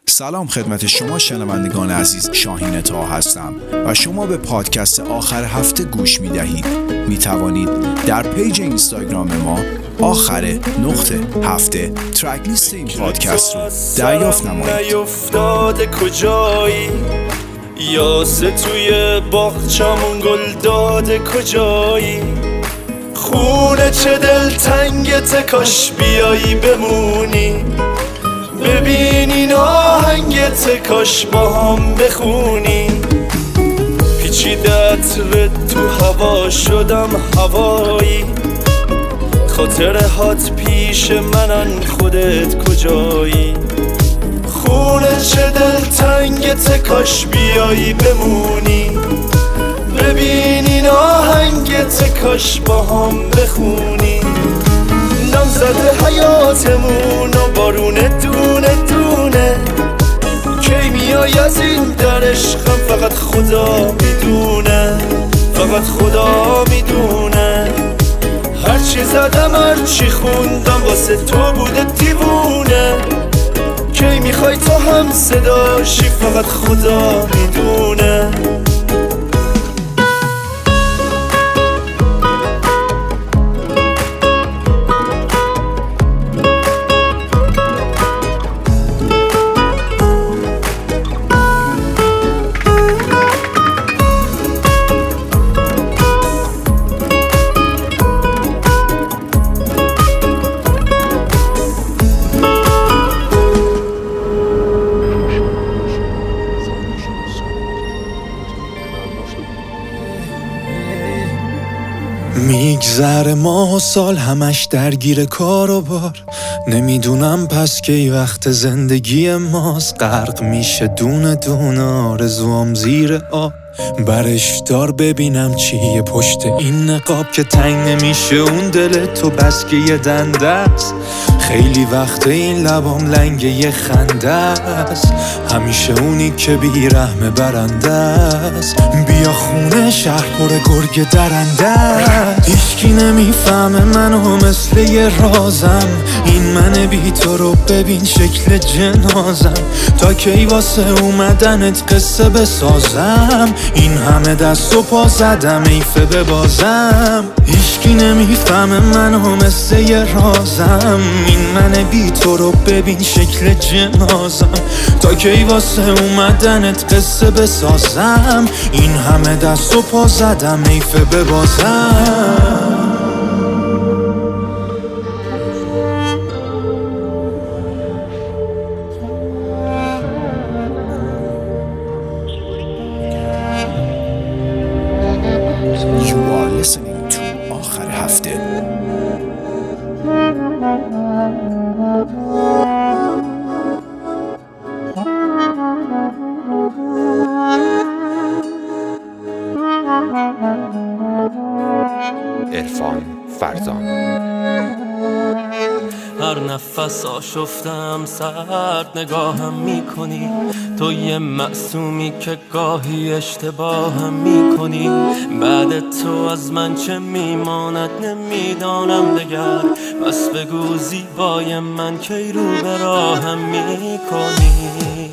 سلام خدمت شما شنوندگان عزیز، شاهین طه هستم و شما به پادکست آخر هفته گوش می دهید. می توانید در پیج اینستاگرام ما آخر_هفته ترک لیست این پادکست رو دریافت نمایید. نیفتاده کجایی یاسه توی باغچمون گل داده کجایی، خونه چه دل تنگت کاش بیایی بمونی، ببینین آهنگت کاش با هم بخونی، پیچیده عطر تو هوا شدم هوایی، خاطرهات پیش منن خودت کجایی، خونه چه دل تنگت کاش بیایی بمونی، ببینین آهنگت کاش با هم بخونی، نام زده حیاتمون و بارونه دونه دونه، کی میای از این در عشقم فقط خدا میدونه، فقط خدا میدونه، هرچی زدم هرچی خوندم واسه تو بوده دیوونه، کی میخوای تو هم صداشی فقط خدا میدونه. میگذره ماه و سال همش درگیر کار و بار، نمیدونم پس کی وقت زندگی ماست، غرق میشه دونه دونه آرزوام زیر آب، برش دار ببینم چیه پشت این نقاب که تنگ نمیشه اون دل تو بس که یه دنده است، خیلی وقت این لبام لنگ یه خنده است، همیشه اونی که بیرحم برنده است، بیا خونه شهر پر گرگ درنده است، هیچکی نمیفهمه منو مثل یه رازم، این من بی تو رو ببین شکل جنازم، تا کی واسه اومدنت قصه بسازم، این همه دست و پا زدم ایفه ببازم، هیچکی نمیفهمه منو مثل یه رازم، این من بی تو رو ببین شکل جنازم، تا کی واسه اومدنت قصه بسازم، این همه دست و پا زدم ایفه ببازم. You are listening to آخر هفته. عرفان فرزان. هر نفس آشفتم سرد نگاهم میکنی، تو یه معصومی که گاهی اشتباهم میکنی، بعد تو از من چه میماند نمیدانم دگر، بس بگو زیبای من کی رو به راهم میکنی،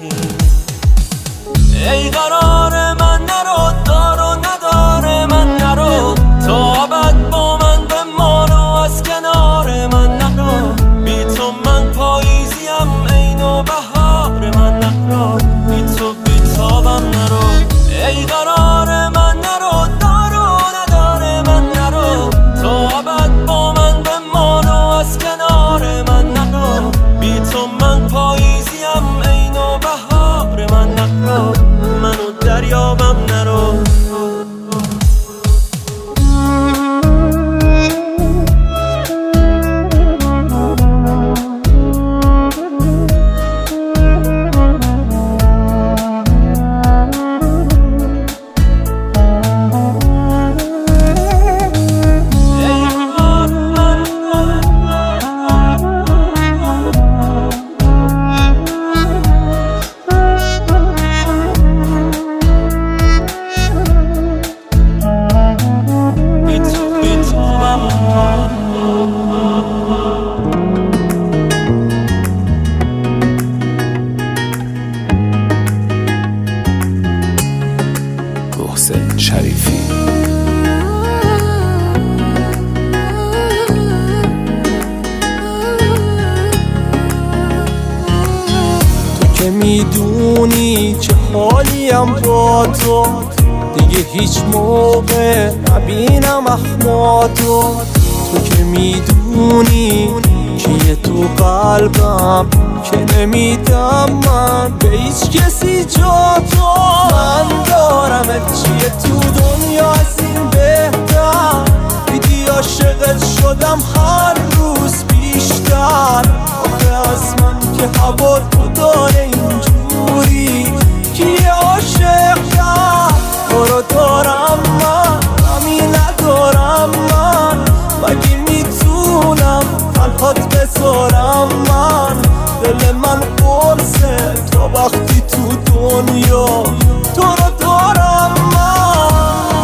ای قرار من نرو دار و نداره من نرو، تا ابد با من بمان و از کنار من نرو، بی تو من پاییزیم عین و بهار من نرو، بی تو بیتابم نرو، ای قرار من نرو دار و نداره من نرو، تا ابد با من بمان و از کنار من نرو، بی تو من پاییزیم عین و بهار من نرو، منو دریابم نرو. محسن شریفی. تو که میدونی چه حالیم با تو، دیگه هیچ موقع نبینم احماتو. تو که میدونی که تو قلبم که نمیدم من به هیچ کسی جا تو. من دارم چیه تو دنیا از این بهتر، دیدی عاشقت شدم هر روز بیشتر. آخه از من که هوا تو داره اینجوری، کیه عاشق کرد تو رو دارم من، غمی ندارم من. مگه میتونم تنهات بذارم من؟ دل من قرصه تو وقتی تو دنیا تو رو دارم من.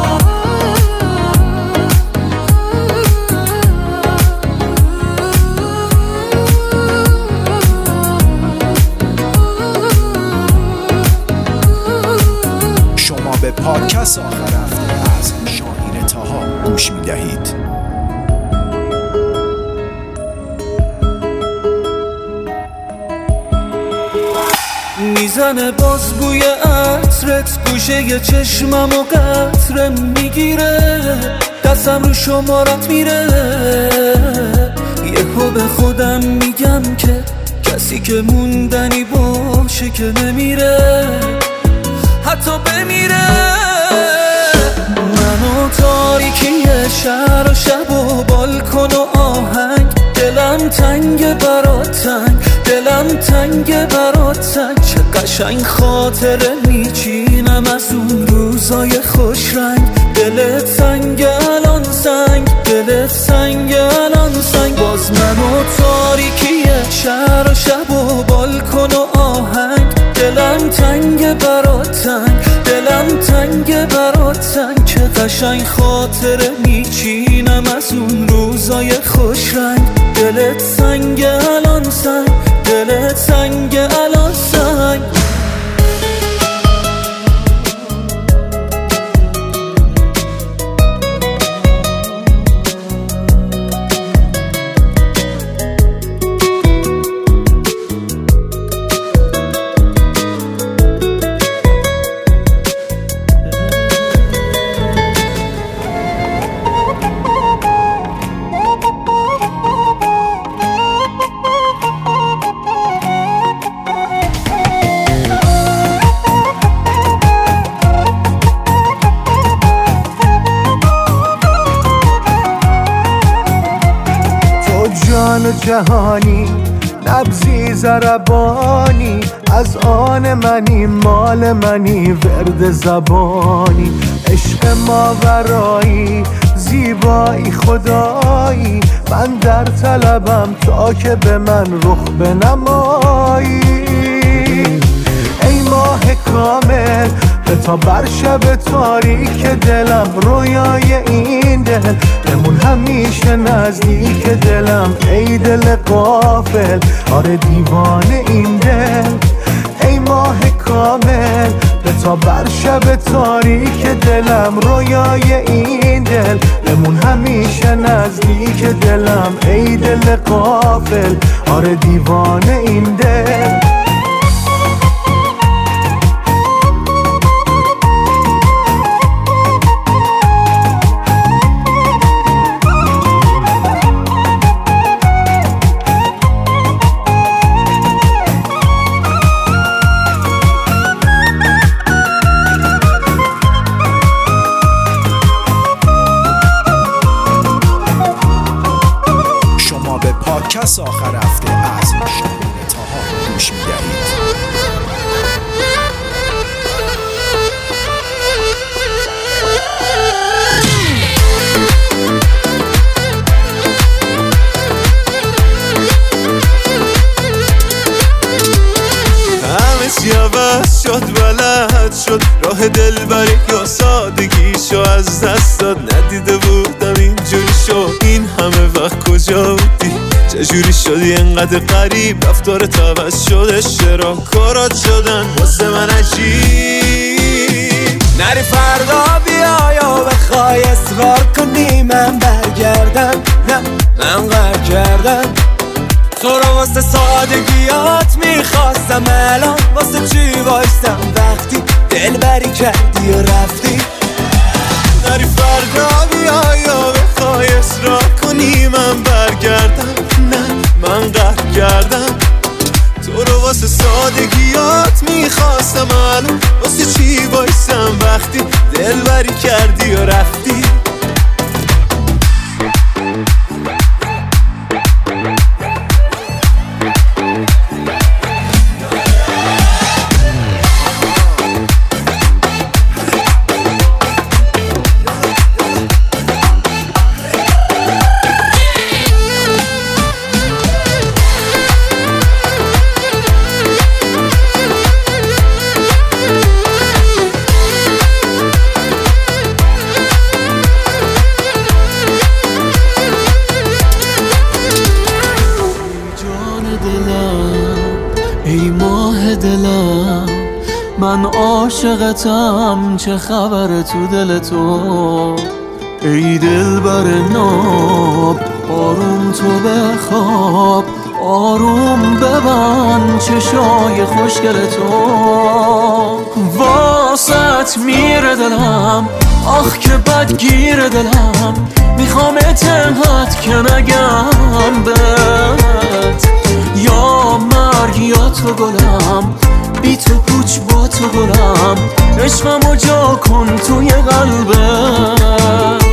شما به پادکست آخر هفته از شاهین طاها گوش میدهید. میزنه باز بوی عطرت گوشه چشمم و قطره میگیره، دستم رو شمارت میره. یهو به خودم میگم که کسی که موندنی باشه که نمیره، حتی بمیره. منو تاریکی شهر و شب و بالکن و آهنگ، دلم تنگ برات تنگ، دلم تنگ برات تنگ. چه قشنگ خاطره میچینم از اون روزای خوش رنگ. دلت سنگ الان سنگ، دلت سنگ الان سنگ. باز منو تاریکی شهر و شب و بالکن و آهنگ، دلم تنگ برات تنگ، دلم تنگ برات تنگ. چه قشنگ خاطره میچینم از اون روزای خوش رنگ. دلت سنگ الان سنگ، دلت سنگ الان سنگ. جان جهانی نبضی ضربانی، از آن منی مال منی ورد زبانی. عشق ماورایی زیبایی خدایی، من در طلبم تا که به من رخ بنمایی. ای ماه کامل تا بر شب تاریک دلم، رویای این دل بمون همیشه نزدیک دلم. ای دل غافل آره دیوانه این دل. ای ماه کامل تا بر شب تاریک دلم، رویای این دل بمون همیشه نزدیک دلم. ای دل غافل آره دیوانه این دل. پادکست آخر هفته از شاهین طاها گوش میدهید. همه چی عوض شد، بلد شد راه دلبری یا سادگیشو از دست داد. ندیده بودم اینجوری شد، این همه وقت کجا بودی؟ چجوری شدی انقدر غریب؟ رفتارت عوض شد، اشتراک کارات شدن واسه من عجیب. نری فردا بیا یا بخوای اصرار کنی من برگردم، نه من قهر کردم. تو رو واسه سادگیات میخواستم، الان واسه چی وایستم وقتی دلبری کردی و رفتی. نری فردا بیا یا بخوای اصرار کنی من برگردم، نه من قهر کردم. تو رو واسه سادگیات میخواستم، الان واسه چی وایستم وقتی دلبری کردی و رفتی. ای ماه دلم من عاشقتم، چه خبر تو دل تو؟ ای دلبر ناب آروم تو بخواب، آروم ببند چشای خوشگل تو. واسط میره دلم آخ که بدگیر دلم، میخوام اتنقد که نگم بهت، یا مرگ یا تو گلم، بی تو پوچ با تو گلم، عشقمو جا کن توی قلبت.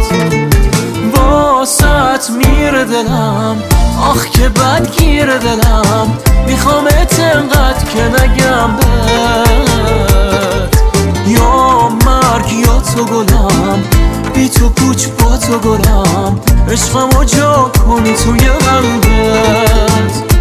واسط میره دلم آخ که بدگیر دلم، میخوام اتنقد که نگم بهت، یا مرگ یا تو گلم، بی تو پوچ با تو گلم، عشقمو جا کن توی قلبت.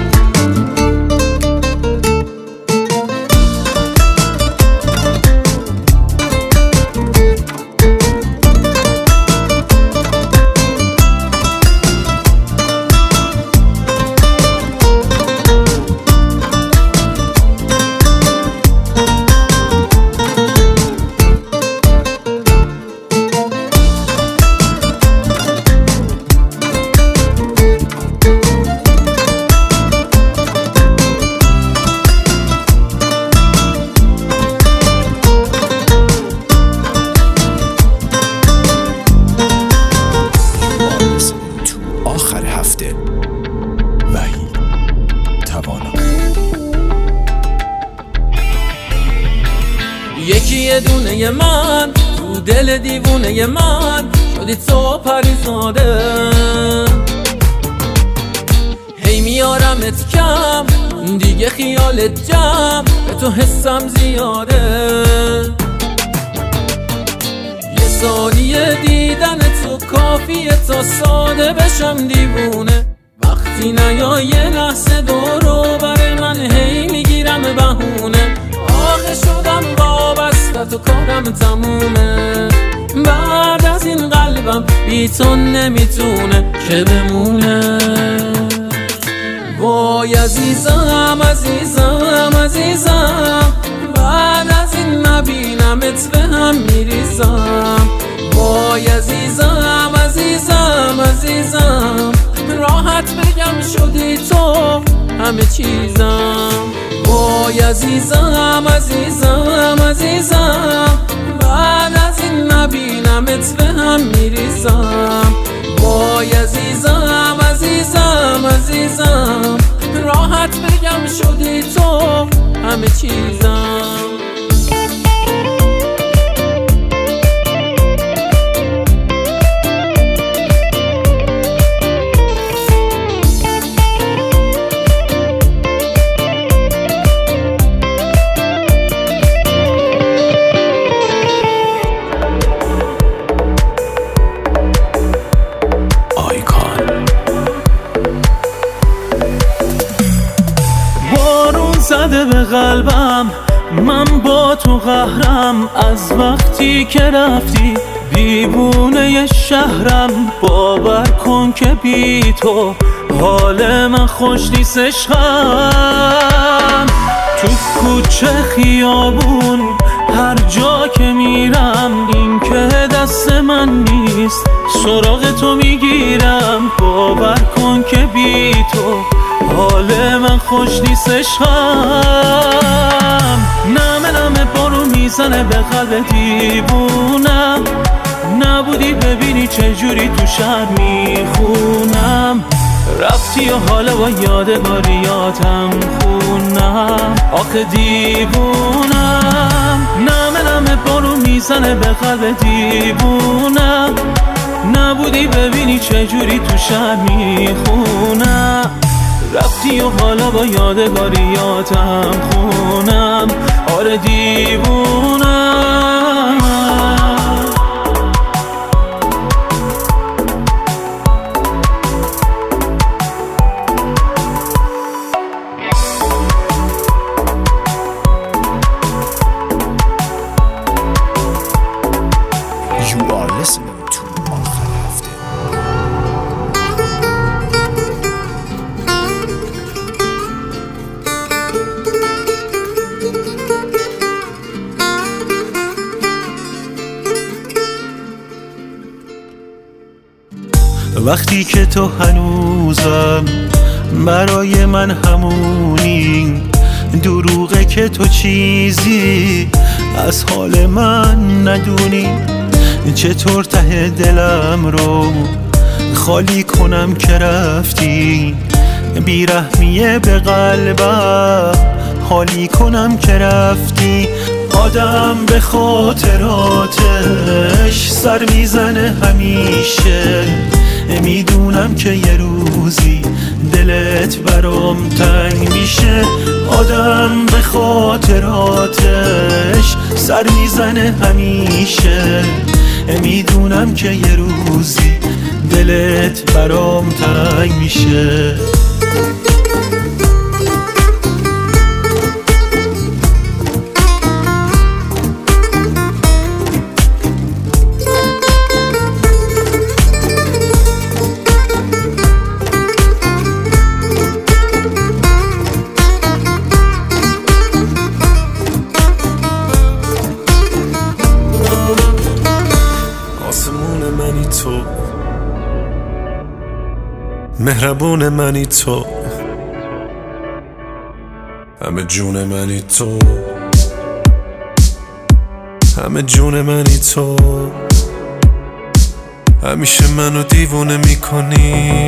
یکی یه دونه من تو دل دیوونه من شدی تو پریزاده، هی میارمت کم دیگه خیالت جمع، به تو حسم زیاده. یه ثانیه دیدن تو کافیه تا ساده بشم دیوونه، وقتی نیای یه لحظه دورو بر من هی میگیرم بهونه. آخه شدم وابسته تو کارم تمومه، بعد از این قلبم بی تو نمیتونه که بمونه. وای عزیزم عزیزم عزیزم، بعد از این نبینمت به هم میریزم. وای عزیزم عزیزم عزیزم، راحت بگم شدی تو همه چیزم. وای عزیزم عزیزم عزیزم، بعد از این نبینمت به هم میریزم. وای عزیزم عزیزم عزیزم، راحت بگم شدی تو همه چیزم. زده به قلبم من با تو قهرم، از وقتی که رفتی دیوونه شهرم. باور کن که بی تو حال من خوش نیست عشقم. تو کوچه خیابون هر جا که میرم این که دست من نیست سراغ تو میگیرم. باور کن که بی تو حال من خوش نیست عشقم. نمه نمه بارو میزنه به قلب دیوونم. نبودی ببینی چجوری تو شهر میخونم. رفتی و حالا با یادگاریاتم خونم. آخه دیوونم. نمه نمه بارو میزنه به قلب دیوونم. نبودی ببینی چجوری تو شهر میخونم. رفتی و حالا با یادگاریاتم خونم. آره دیوونم. You are listening to آخر هفته. وقتی که تو هنوزم برای من همونی، دروغه که تو چیزی از حال من ندونی. چطور ته دلم رو خالی کنم که رفتی، بیرحمیه به قلبم حالی کنم که رفتی. آدم به خاطراتش سر میزنه همیشه. میدونم که یه روزی دلت برام تنگ میشه. آدم به خاطراتش سر میزنه همیشه. میدونم که یه روزی دلت برام تنگ میشه. مهربون منی تو، همه جون منی تو، همه جون منی تو. همیشه منو دیوونه میکنی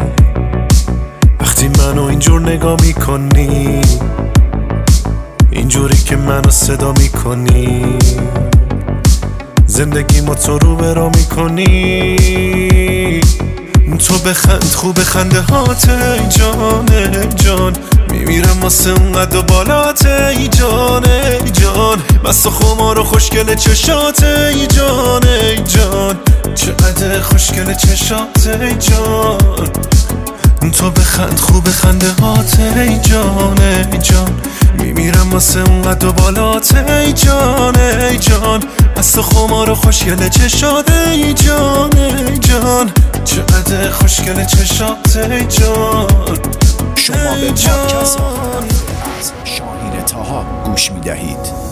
وقتی منو اینجور نگاه میکنی، اینجوری که منو صدا میکنی. زندگی ما تو رو برا میکنی. تو بخند خوب خنده هات ای جان ای جان. میمیرم واسه اونقدر بالات ای جان ای جان. مست و خمار و خوشگل چشات ای جان ای جان. چقدر خوشگل چشات ای جان. تو بخند خوب خنده هات ای جان ای جان. میمیرم واسه اونقدر بالات ای جان ای جان. مست و خمار و خوشگل چشات ای جان ای جان. چقدر خوشگل چشات ای جان. شما به پادکست آخر هفته از شاهین طاها گوش میدهید.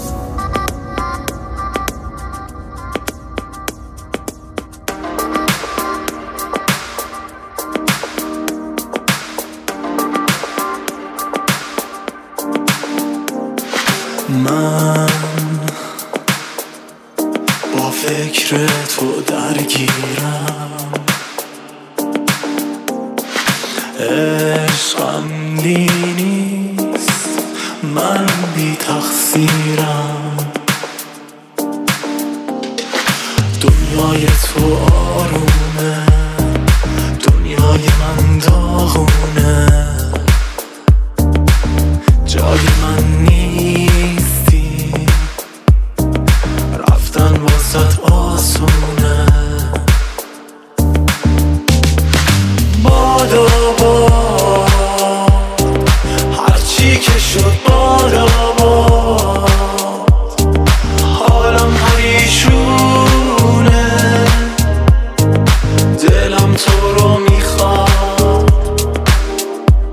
من با فکر تو درگیرم، عشقم نیست، من بی تقصیرم. دنیای تو آرومه، دنیای من داغونه. جای من نیستی، رفتن واسط آسونه. بادا باد هرچی که شد، بادا باد حالم پریشونه. دلم تو رو میخواد،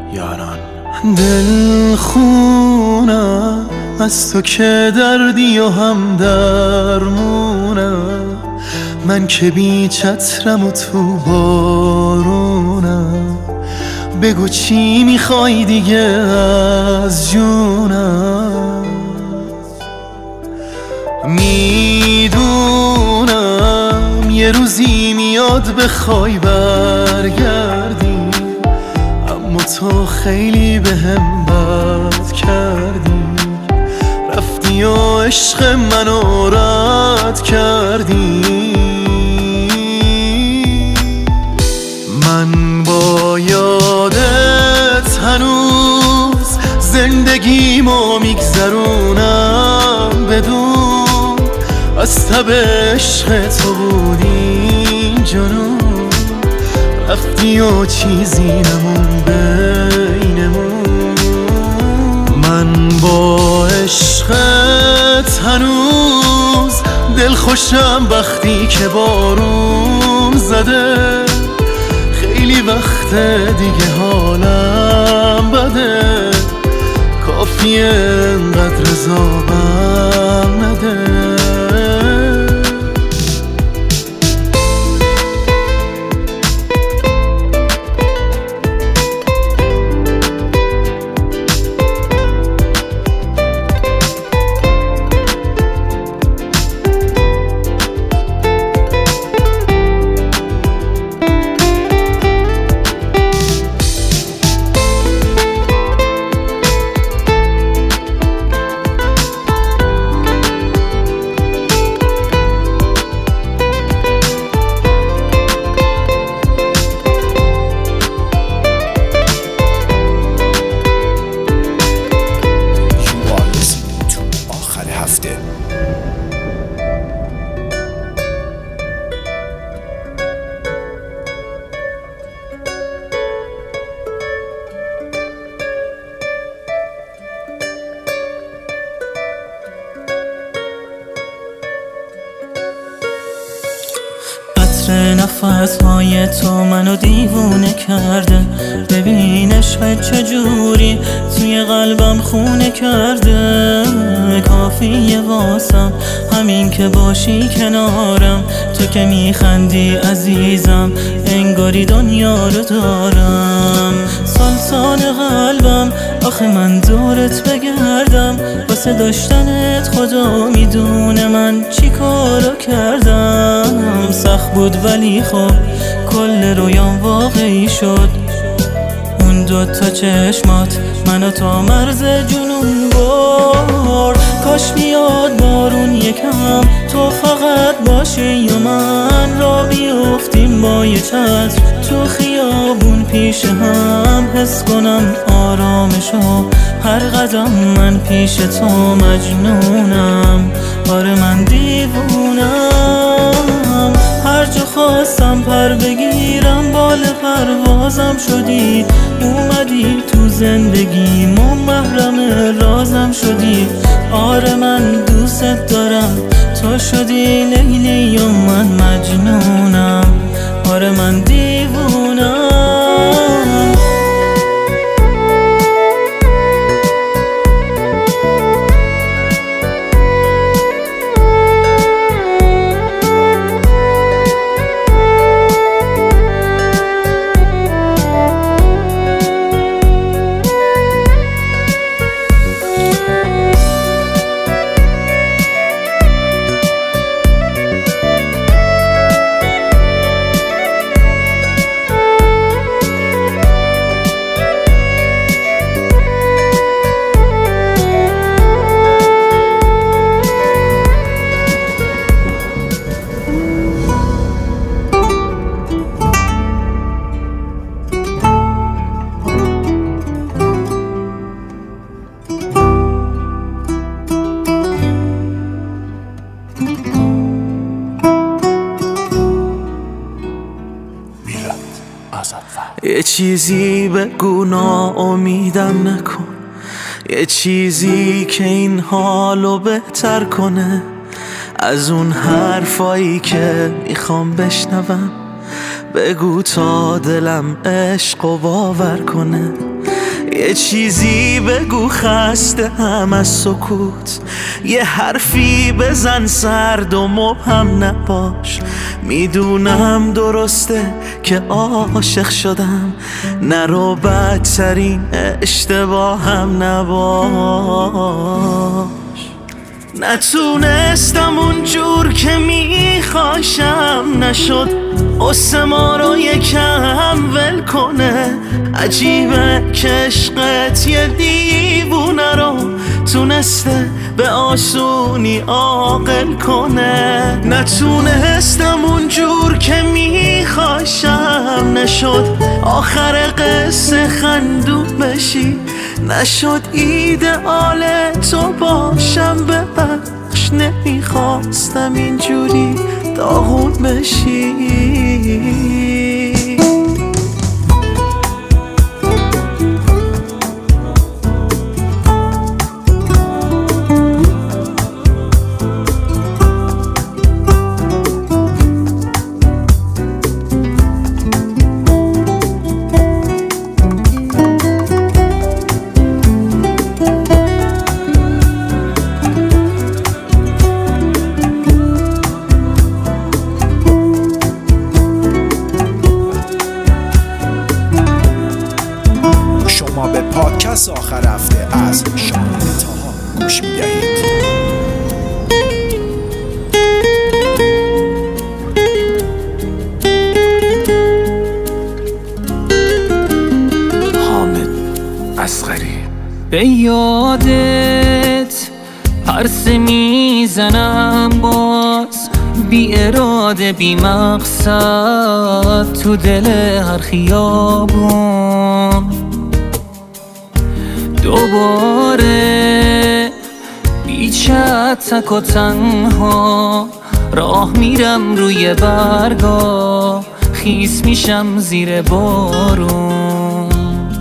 یاران. دل خونم از تو که دردی و هم درمونم، من که بی چترم و تو بارونم. بگو چی میخوای دیگه از جونم. میدونم یه روزی میاد بخوای برگردی، اما تو خیلی بهم بد کردی، رفتی و عشق منو رد کردی. من با یادت هنوز زندگیمو میگذرونم، بدون از تب عشق تو بود این جنون. رفتی و چیزی نمون بینمون. من با عشقت هنوز دل خوشم وقتی که بارون زده، خیلی وقت دیگه حالم بده، کافیه انقدر عذابم نده. نفس‌های تو منو دیوونه کرده، ببین عشقت چجوری توی قلبم خونه کرده. کافیه واسم همین که باشی کنارم، تو که میخندی عزیزم انگاری دنیا رو دارم. سلطان قلبم آخه من دورت بگردم، واسه داشتنت خدا میدونه من چی کارو کردم. سخت بود ولی خب کل رویام واقعی شد، اون دوتا چشمات منو تا مرز جنون برد. کاش میاد بارون یکم تو فقط باشی و من را بیفتیم با یه چتر تو خیابون پیش هم، حس کنم آرامشو هر قدم من پیش تو مجنونم. آره من دیوونم، هر جا خواستم پر بگیرم بال پروازم شدی، اومدی تو زندگیم و محرم رازم شدی. آره من دوست دارم، تو شدی لیلی و من مجنونم. آره من دیوونم. یه چیزی بگو ناامیدم نکن، یه چیزی که این حالو بهتر کنه از اون حرفایی که میخوام بشنوم. بگو تا دلم عشق و باور کنه، یه چیزی بگو خسته هم از سکوت، یه حرفی بزن سرد و مبهم نباش. میدونم درسته که عاشق شدم، نرو بدترین اشتباهم نباش. نتونستم اونجور که میخواشم، نشد قصه ما رو یکم ول کنه. عجیبه که عشقت یه دیوونه رو تونسته به آسونی عاقل کنه. نتونستم اونجور که میخواشم، نشد آخر قصه خندون بشی، نشد ایدئال تو باشم. ببخش نمیخواستم اینجوری داغون بشی. به پادکست آخر هفته از شاهین طاها گوش می‌دهید. حامد اصغری. به یادت پرسه میزنم باز، بی اراده بی مقصد تو دل هر خیابون. دوباره بیچه تک و تنها راه میرم روی برگا، خیس میشم زیر بارون.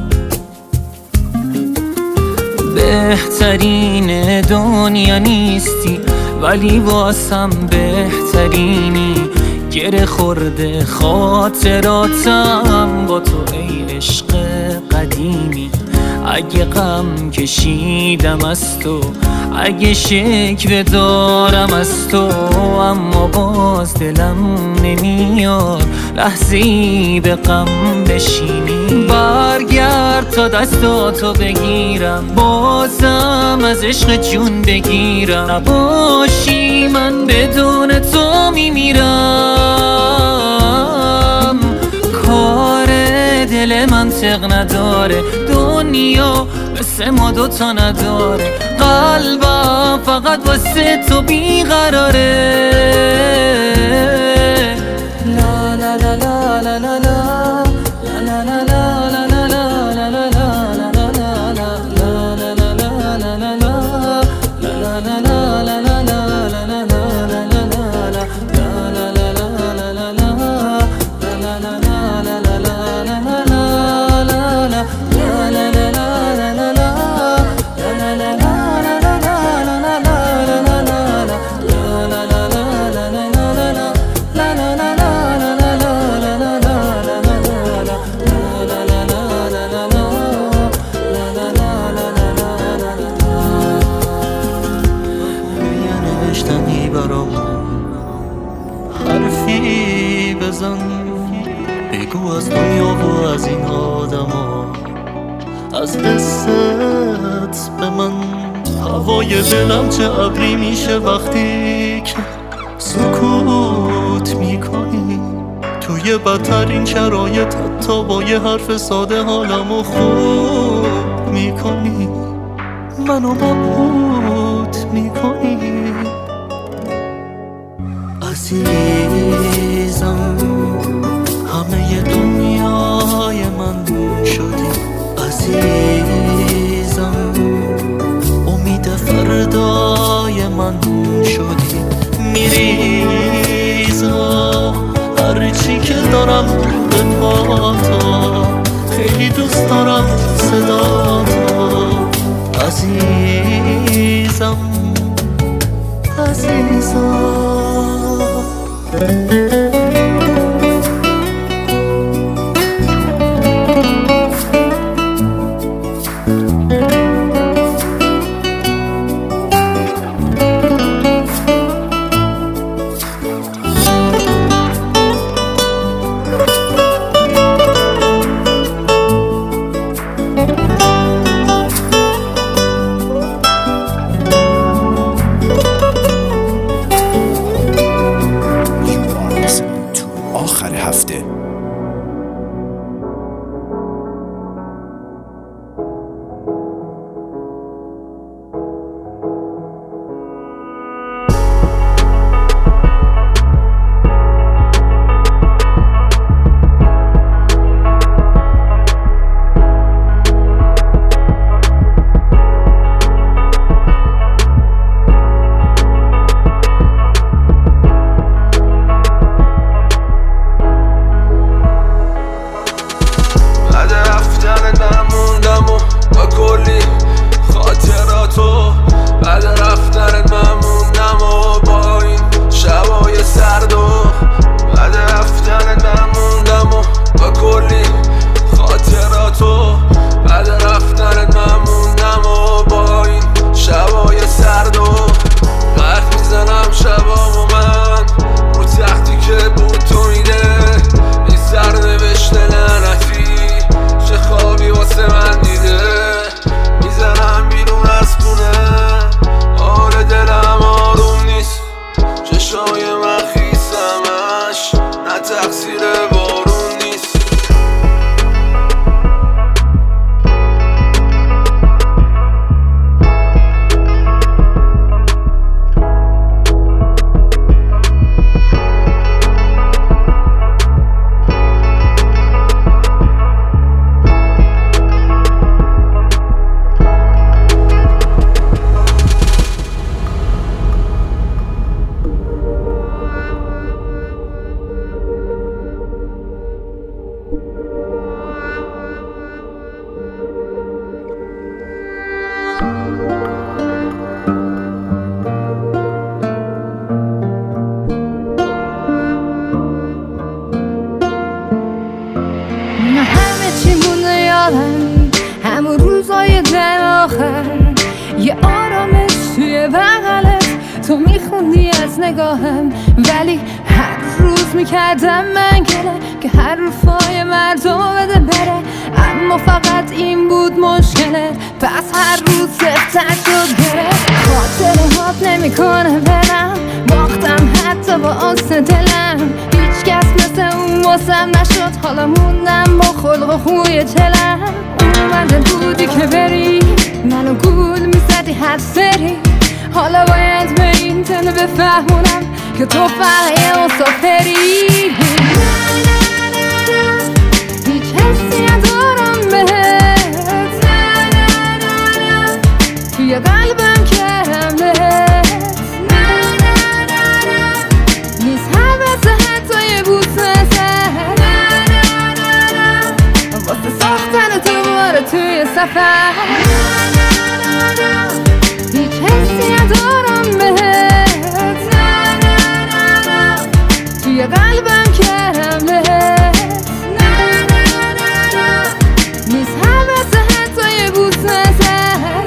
بهترین دنیا نیستی ولی واسم بهترینی، گره خورده خاطراتم با تو ای عشق قدیمی. اگه غم کشیدم از تو، اگه شکوه دارم از تو، اما باز دلم نمیاد لحظه‌ای به غم بشینی. برگرد تا دستاتو بگیرم، بازم از عشق جون بگیرم. نباشی من بدون تو میمیرم. کار دل منطق نداره، دنیا مثل ما دوتا نداره. قلبم فقط واسه تو بیقراره. لا لا لا لا لا لا لا لا لا لا لا حرفی بزن، بگو از دنیا و از این آدما، از قصت به من. هوای دلم چه ابری میشه وقتی که سکوت میکنی. توی بدترین شرایط حتی با یه حرف ساده حالمو خوب میکنی، منو مبهوت میکنی. عزیزم همه دنیای من شدی. عزیزم امید فردای من شدی. میریزم هرچی که دارم به پاتا، خیلی دوست دارم صدا تو. عزیزم عزیزم. عالم، همون روزای در آخر یه آرامش توی بغلت، تو میخوندی از نگاهم ولی هر روز میکردم من گله که هر رفای مردم بده بره، اما فقط این بود مشکلت، پس هر روز سفتر شد گره. خاطره هات نمیکنه برم، باختم حتی با آسه دلم، هیچ کس مثل اون واسم نشد، حالا موندم با خلق و خوی چلم. اومده بودی که بری، منو گول میزدی هر سری، حالا باید به این تنه بفهمونم که تو فقیه مسافری. هیچ حسی ندارم بهت، توی قلبم کردم بهت، نیست حوث حتی یه بوسه سر، واسه ساختن تو باره توی سفر. هیچ حسی ندارم بهت، توی قلبم کردم بهت، نیست حوث حتی یه بوسه سر،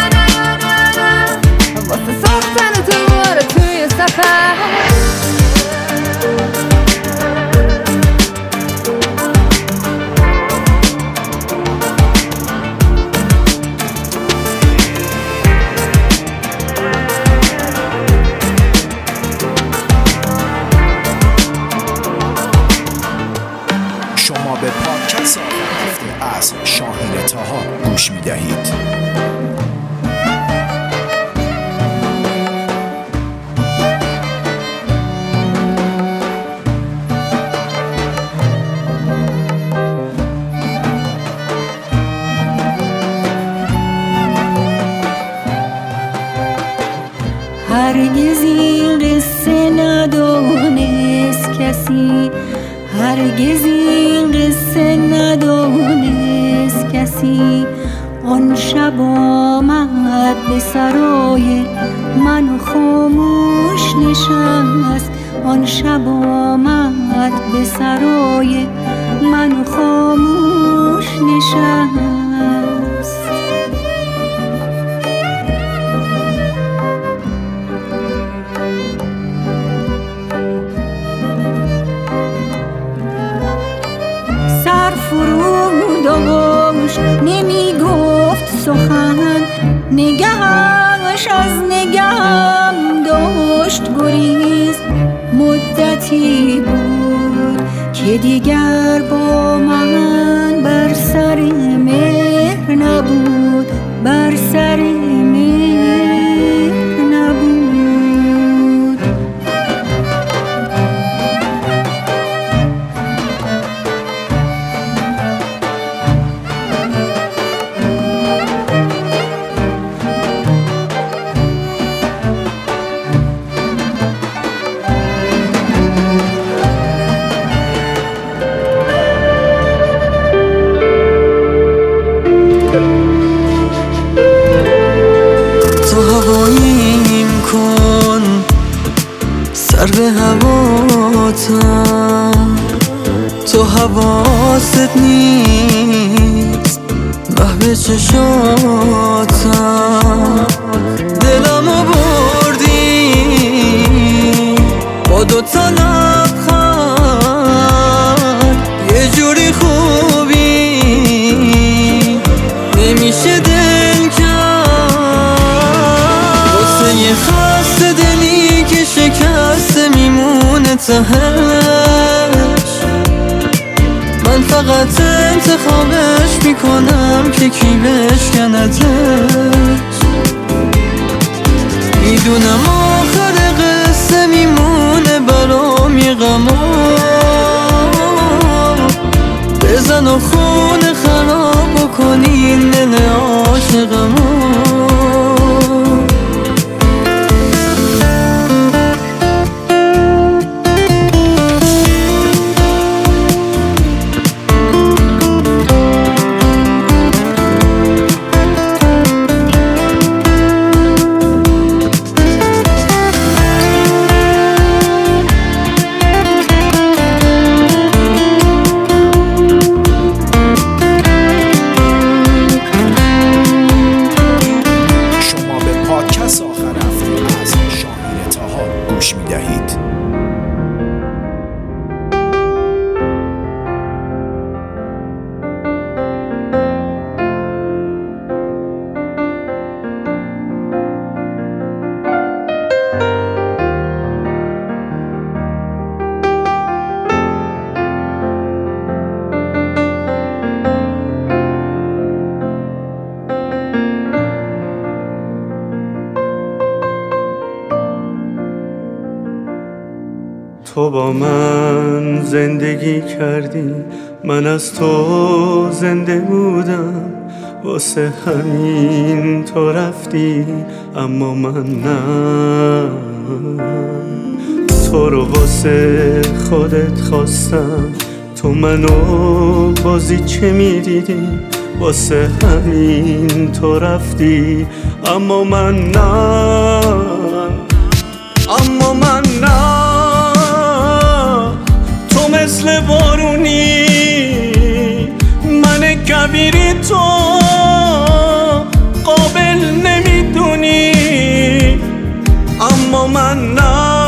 واسه ساختن تو باره توی سفر. شما به پادکست آخر هفته از شاهین طاها گوش می‌دهید. هرگز این قصه ندانست کسی، هرگز این قصه ندانست کسی، آن شب آمد به سرای من و خاموش نشست، آن شب آمد به سرای من و خاموش نشست. فروداش نمی گفت سخن، نگهش از نگهم داشت گریز، مدتی بود که دیگر با من بر سر مهر نبود، بر سر مهر نبود. سر به هواتم، تو حواست نیست محو چشاتم، دلمو بردی با دوتا لبخند، یه جوری خوبی نمیشه دل کرد، واسه یه خسته دلی که شکسته میمونه تهش، من فقط انتخابش میکنم که کی بشکندش. میدونم آخر قصه میمونه برام یه غما، بزن و خونه خراب بکنی این دل عاشقمو. تو با من زندگی کردی، من از تو زنده بودم، واسه همین تو رفتی اما من نه. تو رو واسه خودت خواستم، تو منو بازیچه میدیدی، واسه همین تو رفتی اما من نه. اما من نه. تو مثل بارونی، من کبیری، تو قابل نمیدونی اما من نه.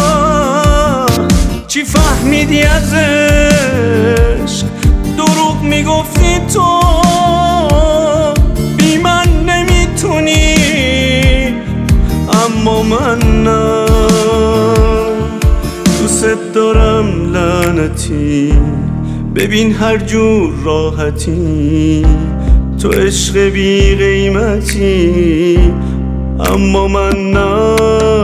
چی فهمیدی از عشق؟ دروغ میگفتی تو، بی من نمیتونی اما من نه. دوست دارم لعنتی، ببین هر جور راحتی، تو عشق بی قیمتی اما من نه.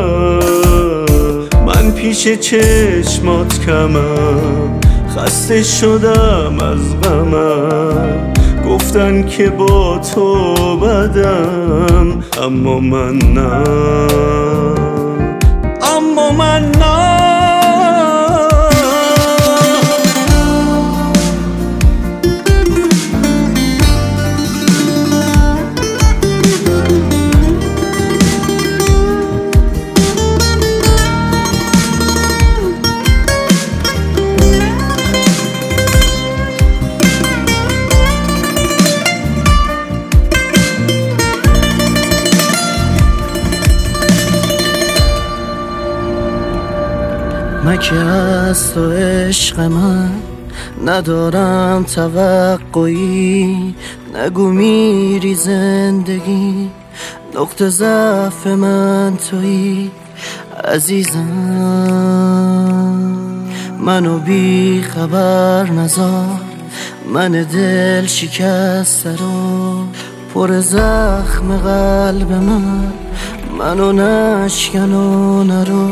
من پیش چشمات کمم، خسته شدم از غمم، گفتن که با تو بدم اما من نه. اما من نه. مگه از تو عشق من ندارم توقعی، نگو میری زندگی، نقطه ضعف من تویی عزیزم. منو بی خبر نذار، من دل شکسته رو، پر زخم قلب من، منو نشکن و نرو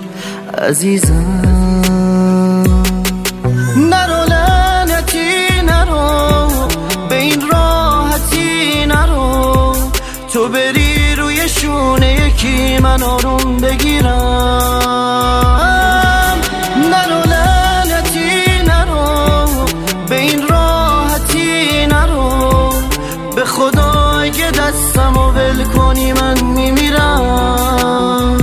عزیزم. نرو لعنتی نرو، به این راحتی نرو، تو بری روی شونه یکی من آروم بگیرم. نرو لعنتی نرو، به این راحتی نرو، به خدا اگه دستمو ول کنی من میمیرم.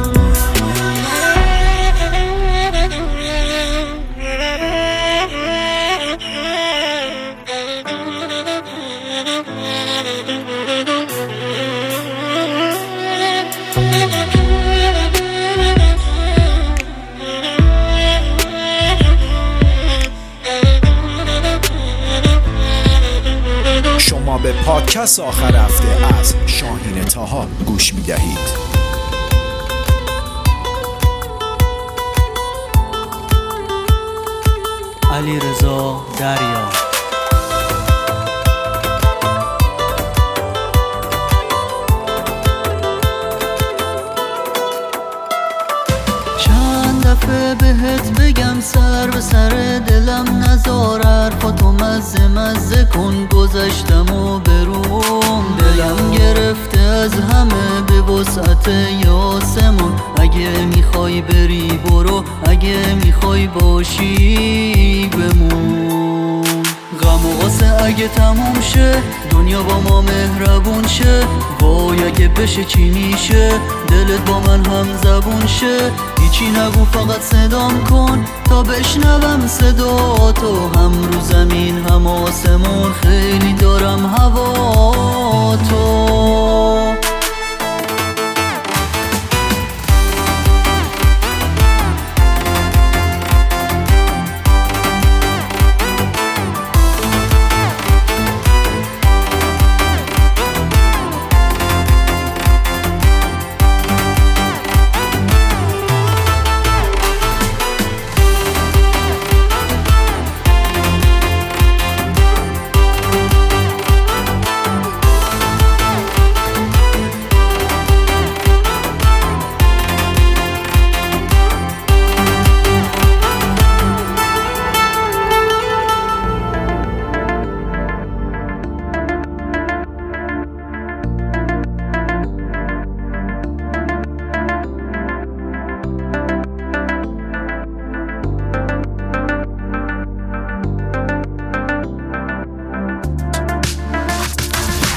شما به پادکست آخر هفته از شاهین طاها گوش می دهید. علیرضا دریا. چند دفعه بهت بگم سر به سر دلم نذار، حرفاتو مزه مزه کن، گذشتم و بروم، دلم گرفته از همه به وسعت آسمون. اگه میخوای بری برو، اگه میخوای باشی بمون. غم و غصه اگه تموم شه، دنیا با ما مهربون شه، وای اگه بشه چی میشه، دلت با من هم زبون شه. هیچی نگو فقط صدام کن تا بشنوم صدا تو، هم رو زمین هم آسمون خیلی دارم هوا تو.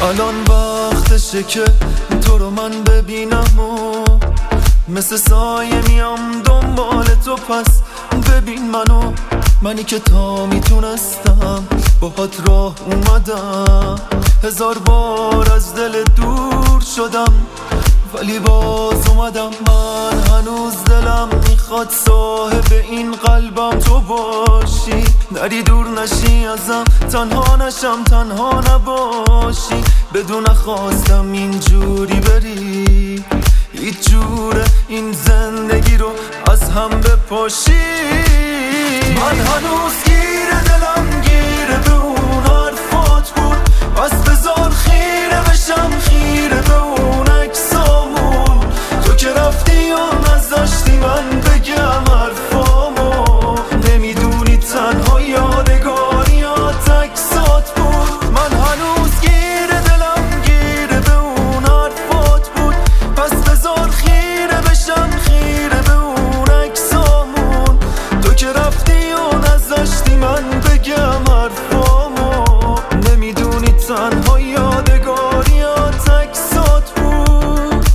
الان وقتشه که تو رو من ببینم و مثل سایه میام دنبال تو، پس ببین منی که تا میتونستم باهات راه اومدم. 1000 بار از دل دور شدم ولی باز اومدم. من هنوز دلم میخواد صاحب این قلبم تو باشی، نری دور نشی ازم، تنها نشم تنها نباشی. بدون خواستم اینجوری بری، هیچ جوره این زندگی رو از هم بپاشی. من هنوز گیره دلم گیره به اون حرفات بود، پس بذار خیره بشم خیره به اون عکسامون. تو که رفتی و نذاشتی من بگم حرفامو، نمیدونی تنها یادگاریات عکسات بود. من هنوز گیره دلم گیره به اون حرفات بود، پس بذار خیره بشم خیره به اون عکسامون. تو که رفتی و نذاشتی من بگم حرفامو، نمیدونی تنها یادگاریات عکسات بود.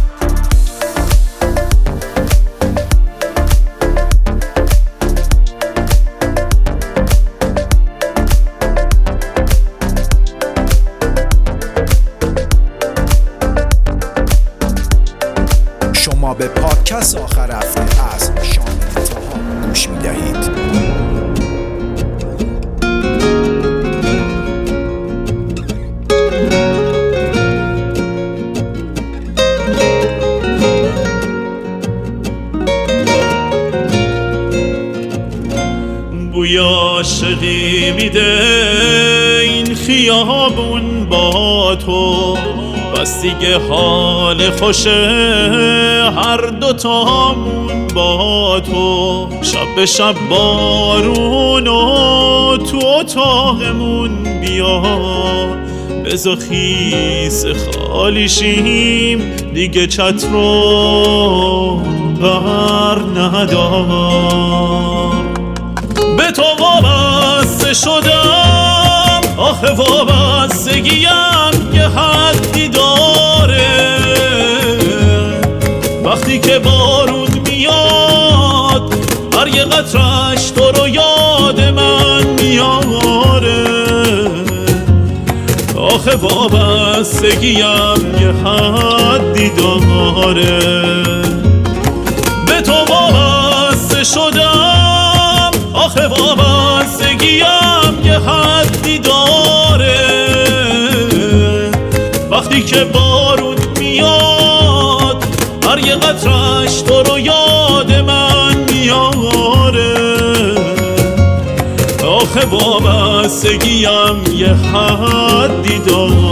شما به پادکست آخر هفته از شاهین طاها گوش میدهید. بوی عاشقی میده این خیابون با تو، بس دیگه حال خوشه هر دوتامون با تو. شب به شب بارونو تو اتاقمون بیا، بزا خیس خالی شیم دیگه چتر رو بر ندار. به تو وابسته شدم آخه وابستگیم یه حدی داره. وقتی که بارون میاد هر یه قطرش تو رو یاد من میاره. آخه وابستگیم یه حدی داره. به تو وابسته شدم آخه وابستگیم یه حدی داره. وقتی که بارون میاد هر یه قطرش تو رو یاد من میاره. آخه وابستگیم یه حدی داره.